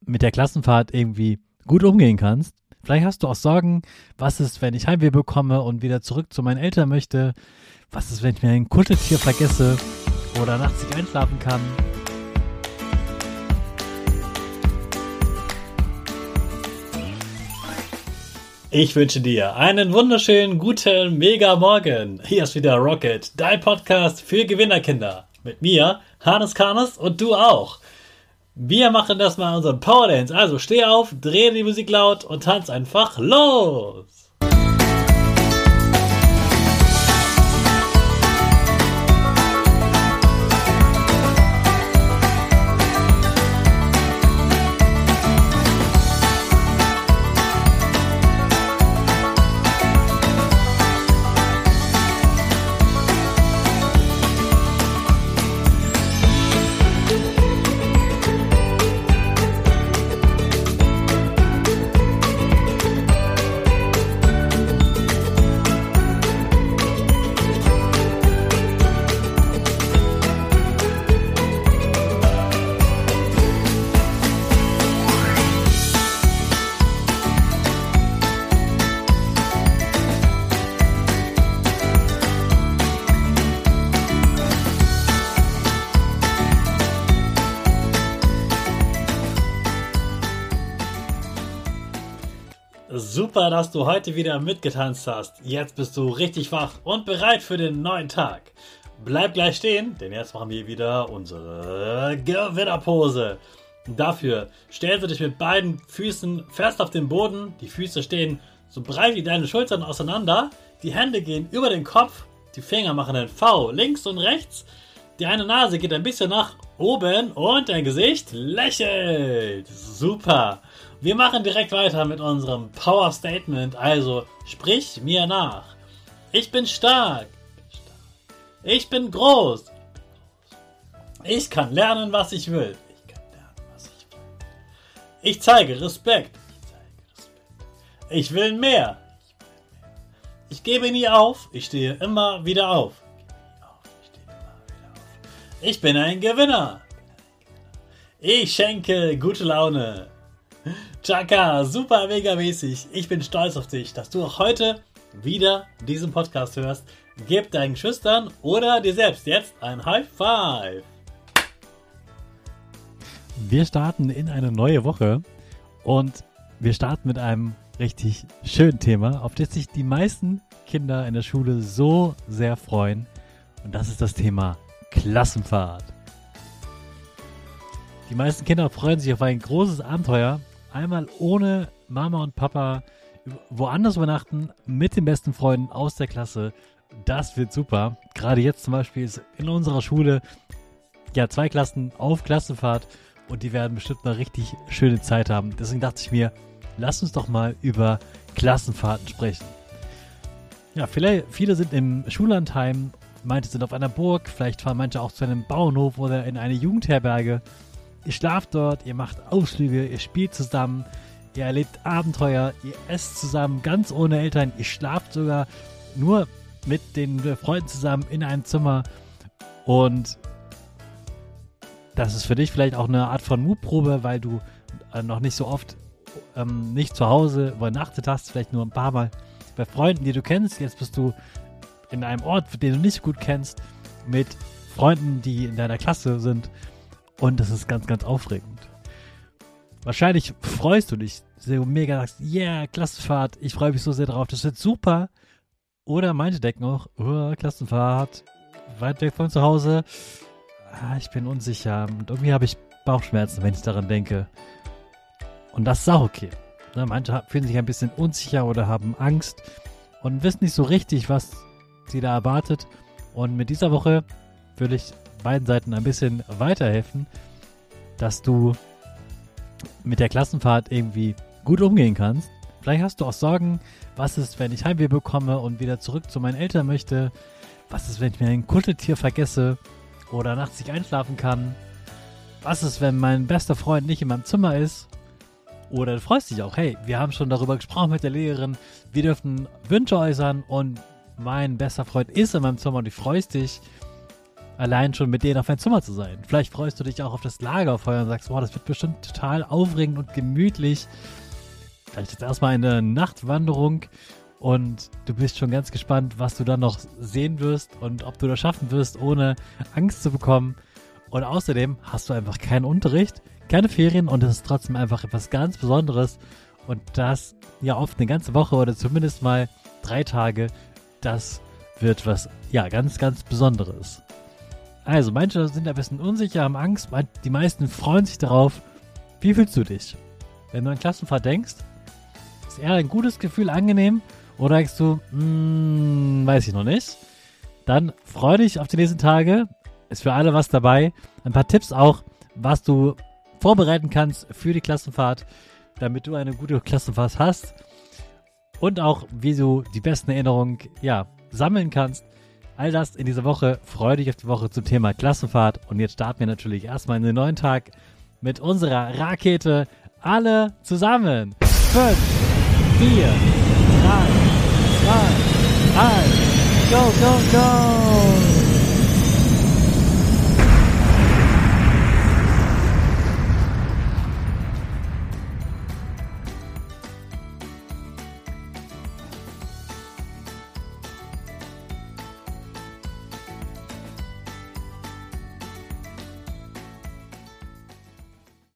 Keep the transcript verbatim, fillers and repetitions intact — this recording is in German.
mit der Klassenfahrt irgendwie gut umgehen kannst. Vielleicht hast du auch Sorgen, was ist, wenn ich Heimweh bekomme und wieder zurück zu meinen Eltern möchte? Was ist, wenn ich mir ein Kuscheltier vergesse oder nachts nicht einschlafen kann? Ich wünsche dir einen wunderschönen, guten, mega Morgen. Hier ist wieder Rocket, dein Podcast für Gewinnerkinder. Mit mir, Hannes Karnes, und du auch. Wir machen das mal unseren Power Dance. Also steh auf, dreh die Musik laut und tanz einfach los. Super, dass du heute wieder mitgetanzt hast. Jetzt bist du richtig wach und bereit für den neuen Tag. Bleib gleich stehen, denn jetzt machen wir wieder unsere Gewinnerpose. Dafür stellst du dich mit beiden Füßen fest auf den Boden. Die Füße stehen so breit wie deine Schultern auseinander. Die Hände gehen über den Kopf. Die Finger machen ein V links und rechts. Die eine Nase geht ein bisschen nach oben und dein Gesicht lächelt. Super. Wir machen direkt weiter mit unserem Power Statement. Also sprich mir nach. Ich bin stark. Ich bin groß. Ich kann lernen, was ich will. Ich kann lernen, was ich will. Ich zeige Respekt. Ich zeige Respekt. Ich will mehr. Ich gebe nie auf. Ich stehe immer wieder auf. Ich bin ein Gewinner. Ich schenke gute Laune. Chaka, super mega mäßig. Ich bin stolz auf dich, dass du auch heute wieder diesen Podcast hörst. Gib deinen Geschwistern oder dir selbst jetzt ein High Five. Wir starten in eine neue Woche und wir starten mit einem richtig schönen Thema, auf das sich die meisten Kinder in der Schule so sehr freuen. Und das ist das Thema Klassenfahrt. Die meisten Kinder freuen sich auf ein großes Abenteuer. Einmal ohne Mama und Papa woanders übernachten mit den besten Freunden aus der Klasse. Das wird super. Gerade jetzt zum Beispiel ist in unserer Schule ja zwei Klassen auf Klassenfahrt und die werden bestimmt eine richtig schöne Zeit haben. Deswegen dachte ich mir, lass uns doch mal über Klassenfahrten sprechen. Ja, vielleicht, viele sind im Schullandheim, manche sind auf einer Burg, vielleicht fahren manche auch zu einem Bauernhof oder in eine Jugendherberge. Ihr schlaft dort, ihr macht Ausflüge, ihr spielt zusammen, ihr erlebt Abenteuer, ihr esst zusammen, ganz ohne Eltern, ihr schlaft sogar nur mit den Freunden zusammen in einem Zimmer. Und das ist für dich vielleicht auch eine Art von Mutprobe, weil du äh, noch nicht so oft ähm, nicht zu Hause übernachtet hast, vielleicht nur ein paar Mal bei Freunden, die du kennst. Jetzt bist du in einem Ort, den du nicht so gut kennst, mit Freunden, die in deiner Klasse sind. Und das ist ganz, ganz aufregend. Wahrscheinlich freust du dich so mega, sagst, yeah, Klassenfahrt, ich freue mich so sehr drauf, das wird super. Oder manche denken auch, oh, Klassenfahrt, weit weg von zu Hause, ah, ich bin unsicher und irgendwie habe ich Bauchschmerzen, wenn ich daran denke. Und das ist auch okay. Ne, manche fühlen sich ein bisschen unsicher oder haben Angst und wissen nicht so richtig, was sie da erwartet. Und mit dieser Woche will ich beiden Seiten ein bisschen weiterhelfen, dass du mit der Klassenfahrt irgendwie gut umgehen kannst. Vielleicht hast du auch Sorgen, was ist, wenn ich Heimweh bekomme und wieder zurück zu meinen Eltern möchte? Was ist, wenn ich mir ein Kuscheltier vergesse oder nachts nicht einschlafen kann? Was ist, wenn mein bester Freund nicht in meinem Zimmer ist? Oder du freust dich auch, hey, wir haben schon darüber gesprochen mit der Lehrerin, wir dürfen Wünsche äußern und mein bester Freund ist in meinem Zimmer und du freust dich. allein schon mit denen auf ein Zimmer zu sein. Vielleicht freust du dich auch auf das Lagerfeuer und sagst, wow, das wird bestimmt total aufregend und gemütlich. Vielleicht jetzt erstmal eine Nachtwanderung und du bist schon ganz gespannt, was du dann noch sehen wirst und ob du das schaffen wirst, ohne Angst zu bekommen. Und außerdem hast du einfach keinen Unterricht, keine Ferien und es ist trotzdem einfach etwas ganz Besonderes. Und das ja oft eine ganze Woche oder zumindest mal drei Tage, das wird was, ja, ganz, ganz Besonderes. Also, manche sind ein bisschen unsicher, haben Angst, die meisten freuen sich darauf. Wie fühlst du dich? Wenn du an Klassenfahrt denkst, ist eher ein gutes Gefühl, angenehm? Oder denkst du, hm, weiß ich noch nicht? Dann freu dich auf die nächsten Tage. Ist für alle was dabei. Ein paar Tipps auch, was du vorbereiten kannst für die Klassenfahrt, damit du eine gute Klassenfahrt hast. Und auch, wie du die besten Erinnerungen, ja, sammeln kannst. All das in dieser Woche. Freue dich auf die Woche zum Thema Klassenfahrt. Und jetzt starten wir natürlich erstmal in den neuen Tag mit unserer Rakete. Alle zusammen. Fünf, vier, drei, zwei, eins. Go, go, go!